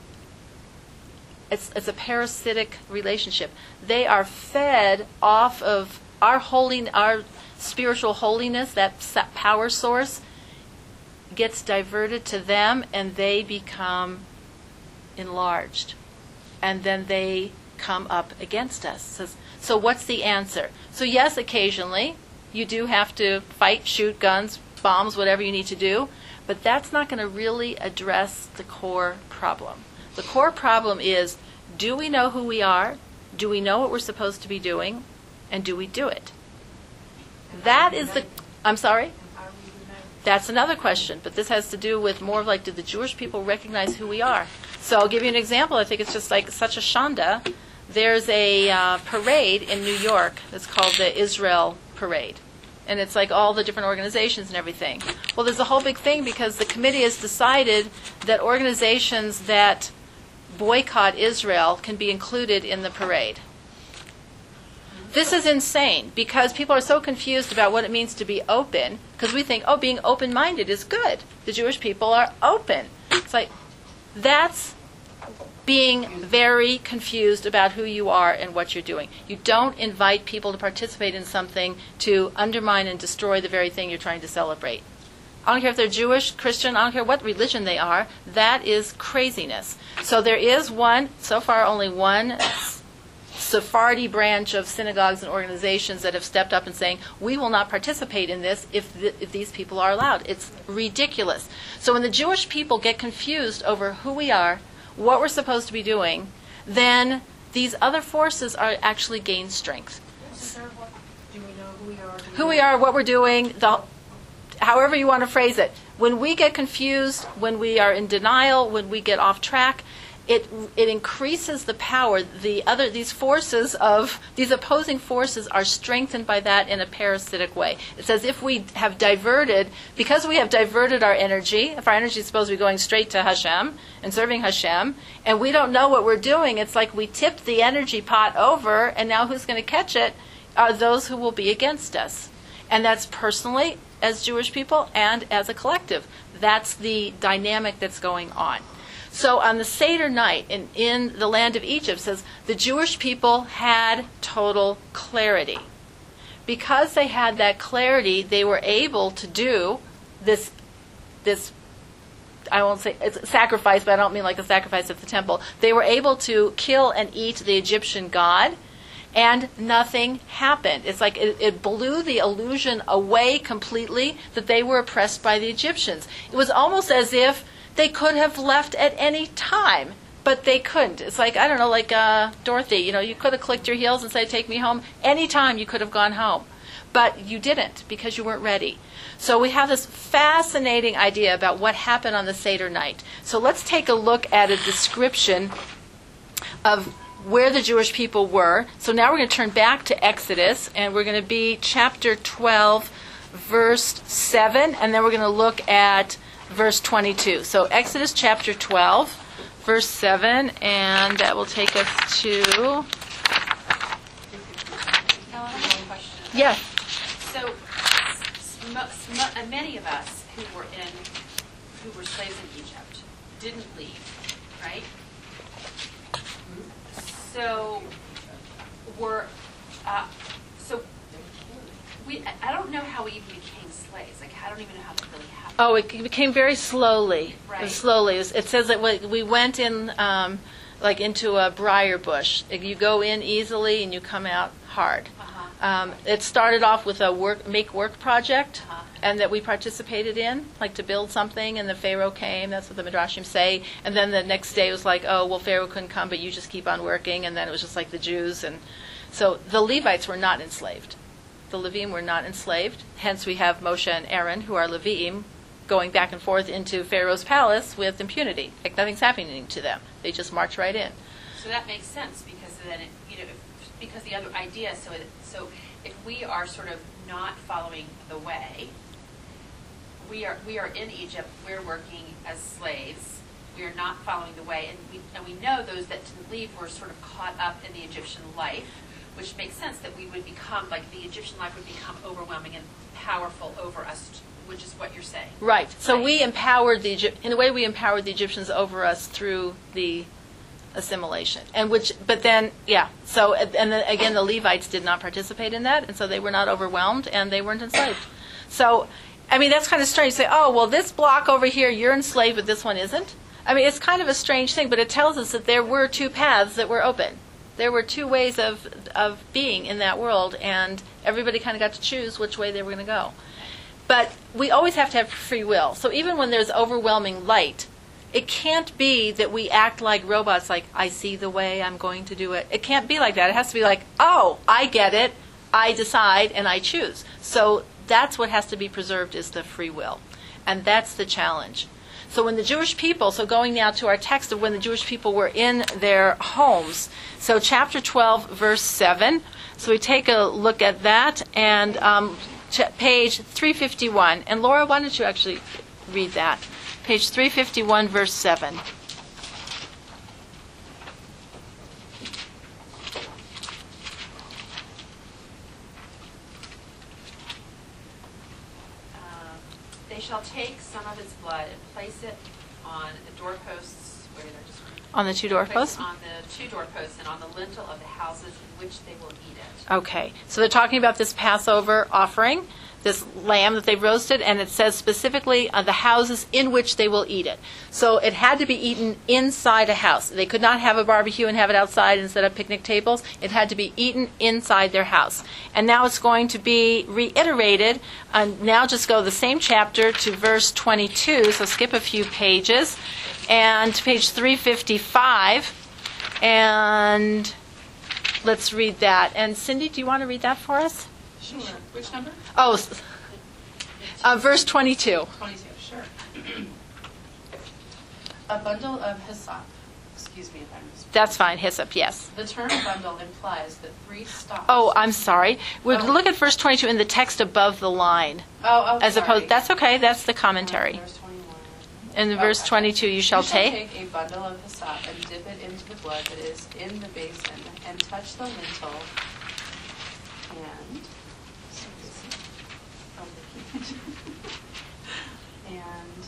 it's a parasitic relationship. They are fed off of our spiritual holiness, that power source gets diverted to them, and they become enlarged. And then they come up against us. So what's the answer? So yes, occasionally, you do have to fight, shoot, guns, bombs, whatever you need to do, but that's not going to really address the core problem. The core problem is, do we know who we are? Do we know what we're supposed to be doing? And do we do it? That is the... I'm sorry? That's another question, but this has to do with more of like, do the Jewish people recognize who we are? So I'll give you an example. I think it's just like such a shanda. There's a parade in New York that's called the Israel Parade. And it's like all the different organizations and everything. Well, there's a whole big thing because the committee has decided that organizations that boycott Israel can be included in the parade. This is insane because people are so confused about what it means to be open because we think, oh, being open-minded is good. The Jewish people are open. It's like, that's being very confused about who you are and what you're doing. You don't invite people to participate in something to undermine and destroy the very thing you're trying to celebrate. I don't care if they're Jewish, Christian, I don't care what religion they are. That is craziness. So there is one, so far only one, Sephardi branch of synagogues and organizations that have stepped up and saying, we will not participate in this if these people are allowed. It's ridiculous. So when the Jewish people get confused over who we are, what we're supposed to be doing, then these other forces are actually gain strength. Do we know who we are? Who we are, what we're doing, however you want to phrase it. When we get confused, when we are in denial, when we get off track, it increases the power. These opposing forces are strengthened by that in a parasitic way. It's as if we have diverted, because we have diverted our energy, if our energy is supposed to be going straight to Hashem and serving Hashem, and we don't know what we're doing, it's like we tipped the energy pot over, and now who's going to catch it are those who will be against us. And that's personally, as Jewish people, and as a collective. That's the dynamic that's going on. So on the Seder night in the land of Egypt, it says the Jewish people had total clarity. Because they had that clarity, they were able to do this I won't say it's sacrifice, but I don't mean like a sacrifice at the temple. They were able to kill and eat the Egyptian god, and nothing happened. It's like it blew the illusion away completely that they were oppressed by the Egyptians. It was almost as if they could have left at any time, but they couldn't. It's like, I don't know, like Dorothy, you could have clicked your heels and said, take me home. Any time you could have gone home. But you didn't because you weren't ready. So we have this fascinating idea about what happened on the Seder night. So let's take a look at a description of where the Jewish people were. So now we're going to turn back to Exodus, and we're going to be chapter 12, verse 7, and then we're going to look at verse 22. So Exodus chapter 12, verse 7, and that will take us to... Ellen, I have a question. Yes. So, many of us who were slaves in Egypt didn't leave, right? So, I don't know how we even became slaves. Like, I don't even know how that really happened. Oh, it became very slowly. Right. Slowly. It says that we went in into a briar bush. You go in easily and you come out hard. Uh-huh. It started off with a make work project, Uh-huh. and that we participated in, like to build something, and the Pharaoh came. That's what the Midrashim say. And then the next day it was like, oh, well, Pharaoh couldn't come, but you just keep on working. And then it was just like the Jews. And so the Levites were not enslaved. The Levim were not enslaved. Hence we have Moshe and Aaron, who are Levim, going back and forth into Pharaoh's palace with impunity. Like nothing's happening to them. They just march right in. So that makes sense because then because the other idea. So if we are sort of not following the way, we are in Egypt. We're working as slaves. We are not following the way, and we know those that didn't leave were sort of caught up in the Egyptian life, which makes sense that we would become like the Egyptian life would become overwhelming and powerful over us, which is what you're saying. Right. So Right. we empowered in a way we empowered the Egyptians over us through the assimilation. But then again the Levites did not participate in that, and so they were not overwhelmed and they weren't enslaved. So, I mean, that's kind of strange. You say, oh, well, this block over here, you're enslaved, but this one isn't. I mean, it's kind of a strange thing, but it tells us that there were two paths that were open. There were two ways of being in that world, and everybody kind of got to choose which way they were going to go. But we always have to have free will. So even when there's overwhelming light, it can't be that we act like robots, like, I see the way, I'm going to do it. It can't be like that. It has to be like, oh, I get it, I decide, and I choose. So that's what has to be preserved, is the free will. And that's the challenge. So when the Jewish people, so going now to our text of when the Jewish people were in their homes, so chapter 12, verse 7, so we take a look at that, and page 351. And Laura, why don't you actually read that? Page 351, verse 7. They shall take some of its blood and place it on the doorposts. Where did I just read? On the two doorposts? On the two doorposts and on the lintel of the houses in which they will eat it. Okay, so they're talking about this Passover offering, this lamb that they've roasted, and it says specifically the houses in which they will eat it. So it had to be eaten inside a house. They could not have a barbecue and have it outside instead of picnic tables. It had to be eaten inside their house. And now it's going to be reiterated. Now just go the same chapter to verse 22, so skip a few pages, and page 355, and let's read that. And Cindy, do you want to read that for us? Sure. Which number? Oh, verse 22. 22, sure. A bundle of hyssop. Excuse me if I missed. That's fine, hyssop, yes. The term bundle implies that 3 stalks. Oh, I'm sorry. We'll Oh. look at verse 22 in the text above the line. Oh, As sorry. opposed, that's okay, that's the commentary. Verse 21. In the verse 22, you shall take. a bundle of hyssop and dip it into the blood that is in the basin, and touch the lintel and and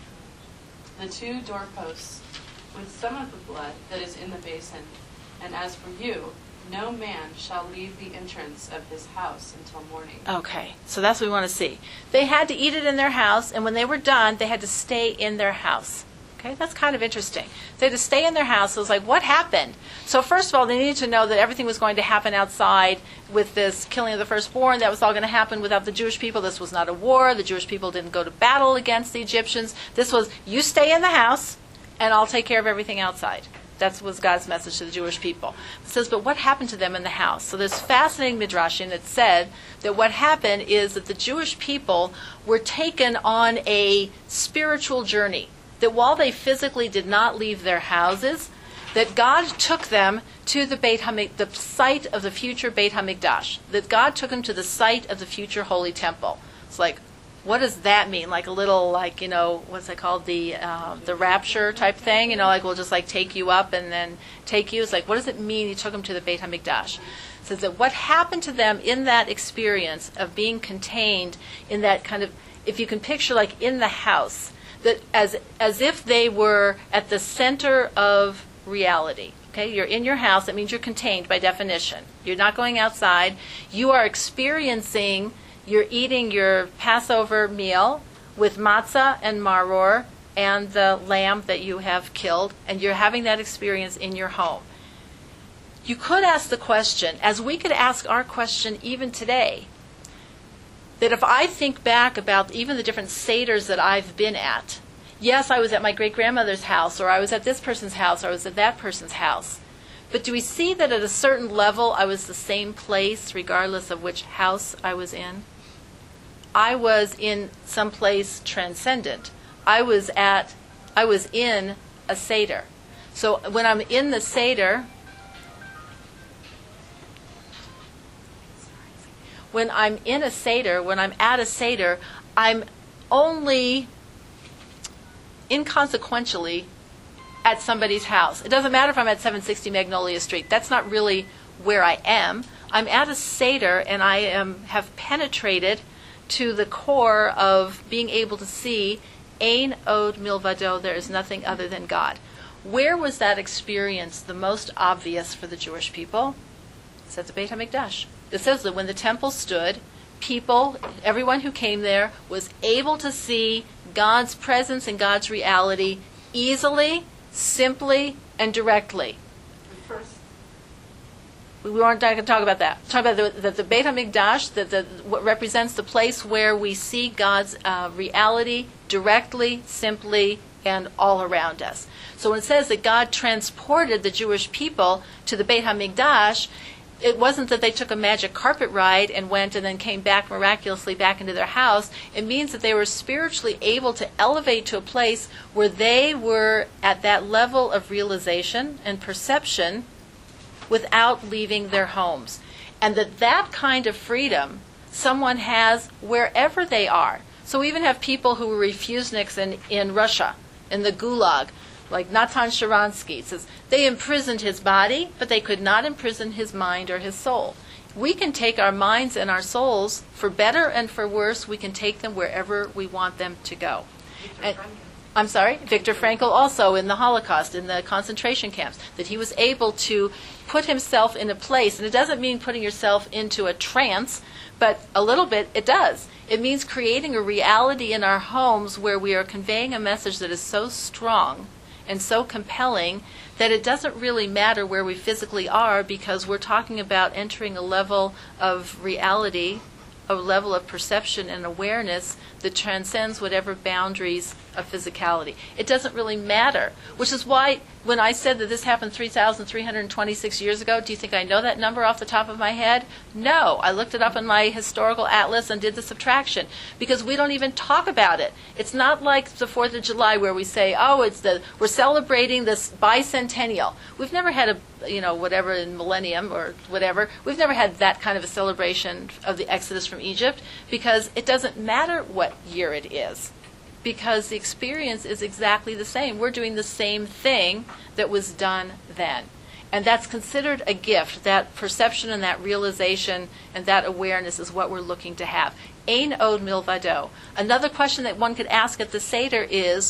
the 2 doorposts with some of the blood that is in the basin. And as for you, no man shall leave the entrance of his house until morning. Okay, so that's what we want to see. They had to eat it in their house, and when they were done, they had to stay in their house. Okay, that's kind of interesting. They had to stay in their house. It was like, what happened? So first of all, they needed to know that everything was going to happen outside with this killing of the firstborn. That was all going to happen without the Jewish people. This was not a war. The Jewish people didn't go to battle against the Egyptians. This was, you stay in the house, and I'll take care of everything outside. That was God's message to the Jewish people. It says, but what happened to them in the house? So there's fascinating midrashim that said that what happened is that the Jewish people were taken on a spiritual journey. That while they physically did not leave their houses, that God took them to the the site of the future Beit HaMikdash. That God took them to the site of the future Holy Temple. It's like, what does that mean? Like a little, like, you know, what's it called? The rapture type thing? You know, like we'll just like take you up and then take you. It's like, what does it mean he took them to the Beit HaMikdash? It says that what happened to them in that experience of being contained in that kind of, if you can picture like in the house, that as if they were at the center of reality. Okay, you're in your house. That means you're contained by definition. You're not going outside. You are experiencing. You're eating your Passover meal with matzah and maror and the lamb that you have killed, and you're having that experience in your home. You could ask the question, as we could ask our question even today, that if I think back about even the different seders that I've been at, yes, I was at my great-grandmother's house, or I was at this person's house, or I was at that person's house. But do we see that at a certain level I was the same place regardless of which house I was in? I was in some place transcendent. I was in a seder. So when I'm in the seder, when I'm in a seder, when I'm at a seder, I'm only inconsequentially at somebody's house. It doesn't matter if I'm at 760 Magnolia Street. That's not really where I am. I'm at a seder, and I have penetrated to the core of being able to see Ein Od Milvado, there is nothing other than God. Where was that experience the most obvious for the Jewish people? It's at the Beit HaMikdash. It says that when the temple stood, people, everyone who came there, was able to see God's presence and God's reality easily, simply, and directly. First, We aren't going to talk about that. Talk about the Beit HaMikdash, what represents the place where we see God's reality directly, simply, and all around us. So when it says that God transported the Jewish people to the Beit HaMikdash, it wasn't that they took a magic carpet ride and went and then came back miraculously back into their house. It means that they were spiritually able to elevate to a place where they were at that level of realization and perception without leaving their homes. And that kind of freedom someone has wherever they are. So we even have people who were refuseniks in Russia, in the Gulag, like Natan Sharansky. It says they imprisoned his body, but they could not imprison his mind or his soul. We can take our minds and our souls, for better and for worse, we can take them wherever we want them to go. I'm sorry, Viktor Frankl also in the Holocaust, in the concentration camps, that he was able to put himself in a place, and it doesn't mean putting yourself into a trance, but a little bit it does. It means creating a reality in our homes where we are conveying a message that is so strong and so compelling that it doesn't really matter where we physically are, because we're talking about entering a level of reality, a level of perception and awareness that transcends whatever boundaries of physicality. It doesn't really matter, which is why when I said that this happened 3,326 years ago, do you think I know that number off the top of my head? No. I looked it up in my historical atlas and did the subtraction, because we don't even talk about it. It's not like the 4th of July where we say, oh, we're celebrating this bicentennial. We've never had whatever in millennium or whatever, we've never had that kind of a celebration of the Exodus from Egypt, because it doesn't matter what year it is, because the experience is exactly the same. We're doing the same thing that was done then. And that's considered a gift. That perception and that realization and that awareness is what we're looking to have. Ein od milvado. Another question that one could ask at the Seder is,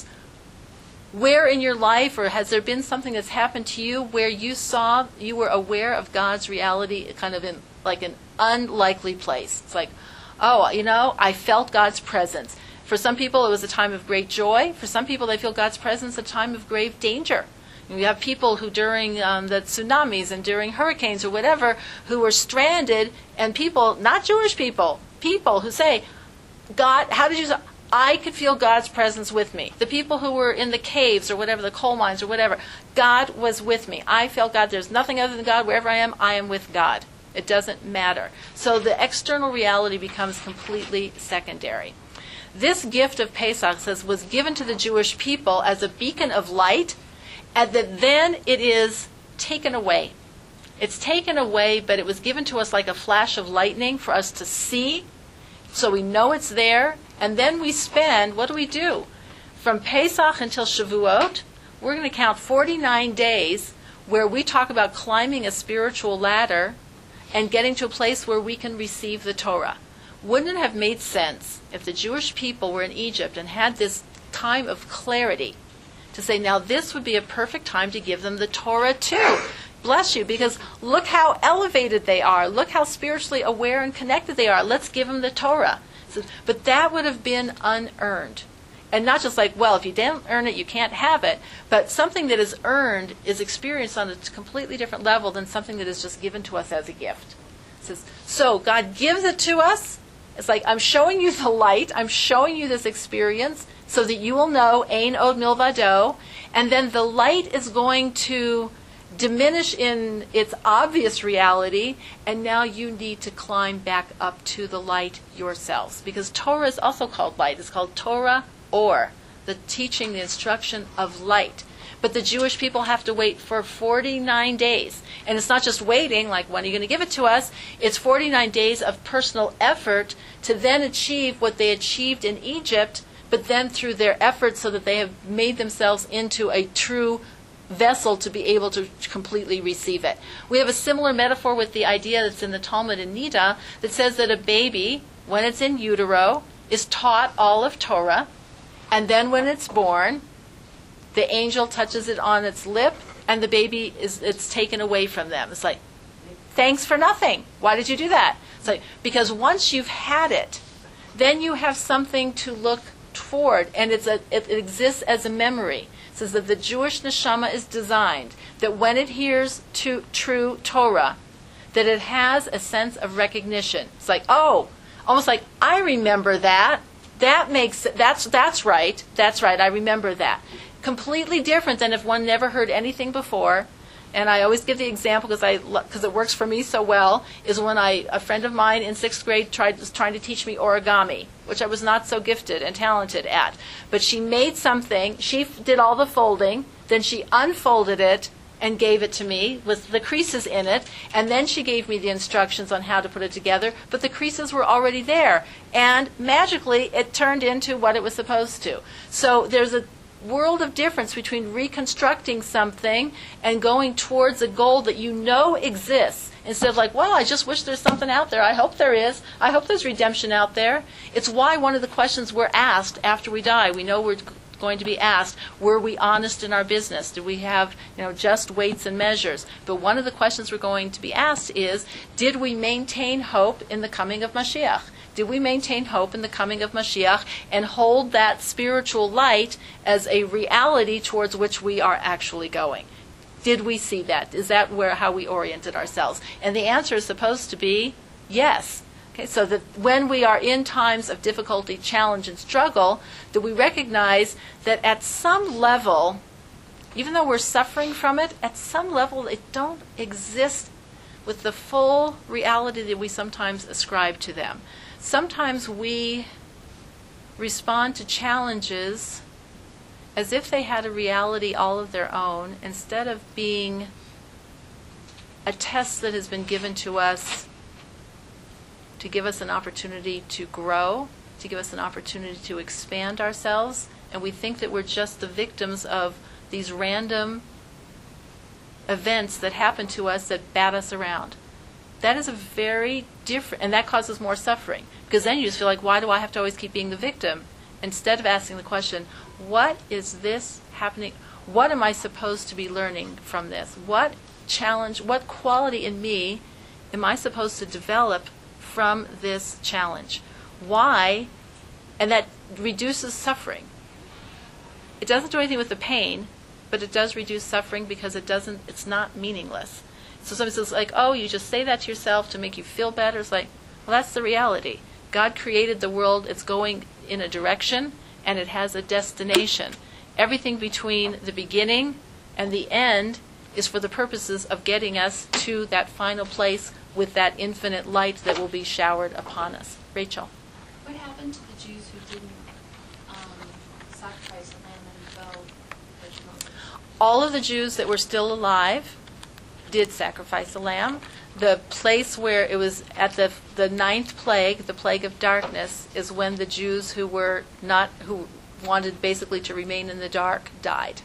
where in your life, or has there been something that's happened to you where you were aware of God's reality kind of in like an unlikely place? It's like, I felt God's presence. For some people, it was a time of great joy. For some people, they feel God's presence a time of grave danger. And we have people who during the tsunamis and during hurricanes or whatever, who were stranded, and people, not Jewish people who say, God, how did you... I could feel God's presence with me. The people who were in the caves or whatever, the coal mines or whatever, God was with me. I felt God. There's nothing other than God. Wherever I am with God. It doesn't matter. So the external reality becomes completely secondary. This gift of Pesach says was given to the Jewish people as a beacon of light, and that then it is taken away. It's taken away, but it was given to us like a flash of lightning for us to see, so we know it's there. And then we spend, what do? From Pesach until Shavuot, we're going to count 49 days where we talk about climbing a spiritual ladder and getting to a place where we can receive the Torah. Wouldn't it have made sense if the Jewish people were in Egypt and had this time of clarity to say, now this would be a perfect time to give them the Torah too? Bless you, because look how elevated they are. Look how spiritually aware and connected they are. Let's give them the Torah. But that would have been unearned. And not just like, well, if you don't earn it, you can't have it. But something that is earned is experienced on a completely different level than something that is just given to us as a gift. It says, so God gives it to us. It's like, I'm showing you the light. I'm showing you this experience so that you will know, Ein od milvado. And then the light is going to diminish in its obvious reality, and now you need to climb back up to the light yourselves. Because Torah is also called light. It's called Torah or, the teaching, the instruction of light. But the Jewish people have to wait for 49 days. And it's not just waiting, like, when are you going to give it to us? It's 49 days of personal effort to then achieve what they achieved in Egypt, but then through their efforts so that they have made themselves into a true vessel to be able to completely receive it. We have a similar metaphor with the idea that's in the Talmud in Nida that says that a baby, when it's in utero, is taught all of Torah, and then when it's born, the angel touches it on its lip, and the baby it's taken away from them. It's like, thanks for nothing. Why did you do that? It's like, because once you've had it, then you have something to look toward, and it exists as a memory. It says that the Jewish neshama is designed that when it hears true Torah, that it has a sense of recognition. It's like, oh, almost like, I remember that. That's right. I remember that. Completely different than if one never heard anything before. And I always give the example because it works for me so well, is when a friend of mine in 6th grade was trying to teach me origami, which I was not so gifted and talented at. But she made something, she did all the folding, then she unfolded it and gave it to me with the creases in it, and then she gave me the instructions on how to put it together, but the creases were already there. And magically, it turned into what it was supposed to. So there's a world of difference between reconstructing something and going towards a goal that you know exists, instead of like, well, I just wish there's something out there. I hope there is. I hope there's redemption out there. It's why one of the questions we're asked after we die, we know we're going to be asked, were we honest in our business? Did we have just weights and measures? But one of the questions we're going to be asked is, did we maintain hope in the coming of Mashiach? Did we maintain hope in the coming of Mashiach and hold that spiritual light as a reality towards which we are actually going? Did we see that? Is that how we oriented ourselves? And the answer is supposed to be yes. Okay, so that when we are in times of difficulty, challenge, and struggle, that we recognize that at some level, even though we're suffering from it, at some level it don't exist with the full reality that we sometimes ascribe to them. Sometimes we respond to challenges as if they had a reality all of their own, instead of being a test that has been given to us to give us an opportunity to grow, to give us an opportunity to expand ourselves, and we think that we're just the victims of these random events that happen to us that bat us around. That is a very different, and that causes more suffering, because then you just feel like, why do I have to always keep being the victim? Instead of asking the question, what is this happening? What am I supposed to be learning from this? What challenge, what quality in me am I supposed to develop from this challenge? Why? And that reduces suffering. It doesn't do anything with the pain, but it does reduce suffering because it's not meaningless. So somebody says like, oh, you just say that to yourself to make you feel better. It's like, well, that's the reality. God created the world. It's going in a direction, and it has a destination. Everything between the beginning and the end is for the purposes of getting us to that final place with that infinite light that will be showered upon us. Rachel. What happened to the Jews who didn't sacrifice a lamb and go vegetable? All of the Jews that were still alive did sacrifice a lamb. The place where it was at the ninth plague, the plague of darkness, is when the Jews who wanted basically to remain in the dark died.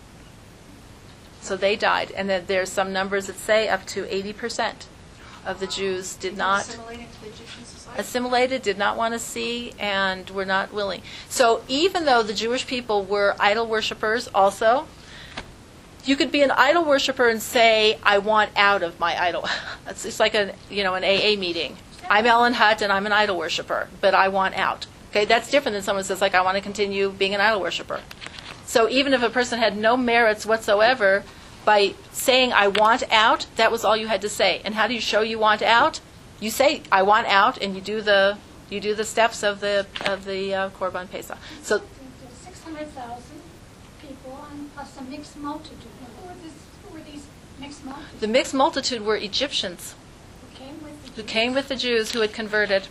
So they died. And then there's some numbers that say up to 80% of the Jews did not assimilated to the Egyptian society? assimilated, did not want to see, and were not willing. So even though the Jewish people were idol worshippers also, you could be an idol worshiper and say, I want out of my idol. It's like an AA meeting. I'm Ellen Hutt and I'm an idol worshiper, but I want out. Okay, that's different than someone who says, like, I want to continue being an idol worshiper. So even if a person had no merits whatsoever, by saying I want out, that was all you had to say. And how do you show you want out? You say I want out, and you do the steps of the Korban Pesach. So There's 600,000 people and plus a mixed multitude. Who were these mixed multitudes? the mixed multitude were Egyptians who came with the Jews who had converted.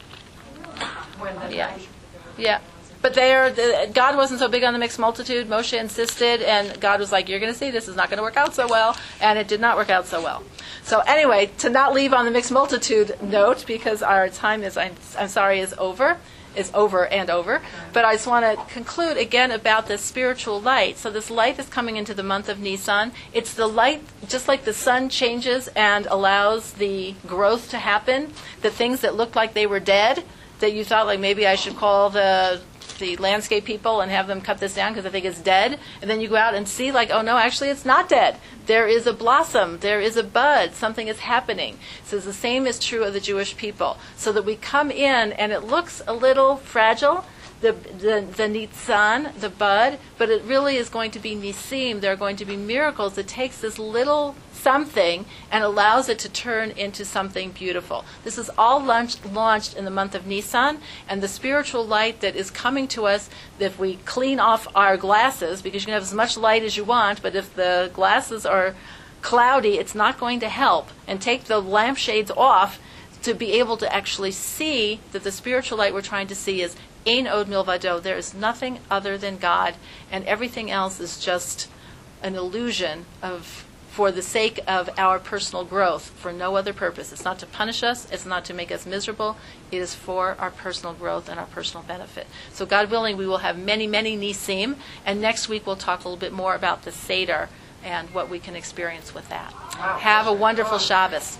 Yeah. But God wasn't so big on the mixed multitude. Moshe insisted, and God was like, you're going to see, this is not going to work out so well. And it did not work out so well. So anyway, to not leave on the mixed multitude note, because our time is over. But I just want to conclude again about this spiritual light. So this light is coming into the month of Nisan. It's the light, just like the sun changes and allows the growth to happen, the things that looked like they were dead, that you thought like maybe I should call the landscape people and have them cut this down because I think it's dead. And then you go out and see like, oh no, actually it's not dead. There is a blossom. There is a bud. Something is happening. So the same is true of the Jewish people. So that we come in and it looks a little fragile, the Nitzan, the bud, but it really is going to be Nisim. There are going to be miracles. It takes this little something and allows it to turn into something beautiful. This is all launched in the month of Nisan, and the spiritual light that is coming to us, if we clean off our glasses, because you can have as much light as you want, but if the glasses are cloudy, it's not going to help, and take the lampshades off to be able to actually see that the spiritual light we're trying to see is Ein Od Milvado. There is nothing other than God, and everything else is just an illusion for the sake of our personal growth, for no other purpose. It's not to punish us. It's not to make us miserable. It is for our personal growth and our personal benefit. So God willing, we will have many, many Nisim, and next week we'll talk a little bit more about the Seder and what we can experience with that. Have a wonderful Shabbos.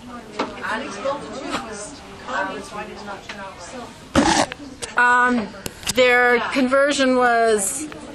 Their conversion was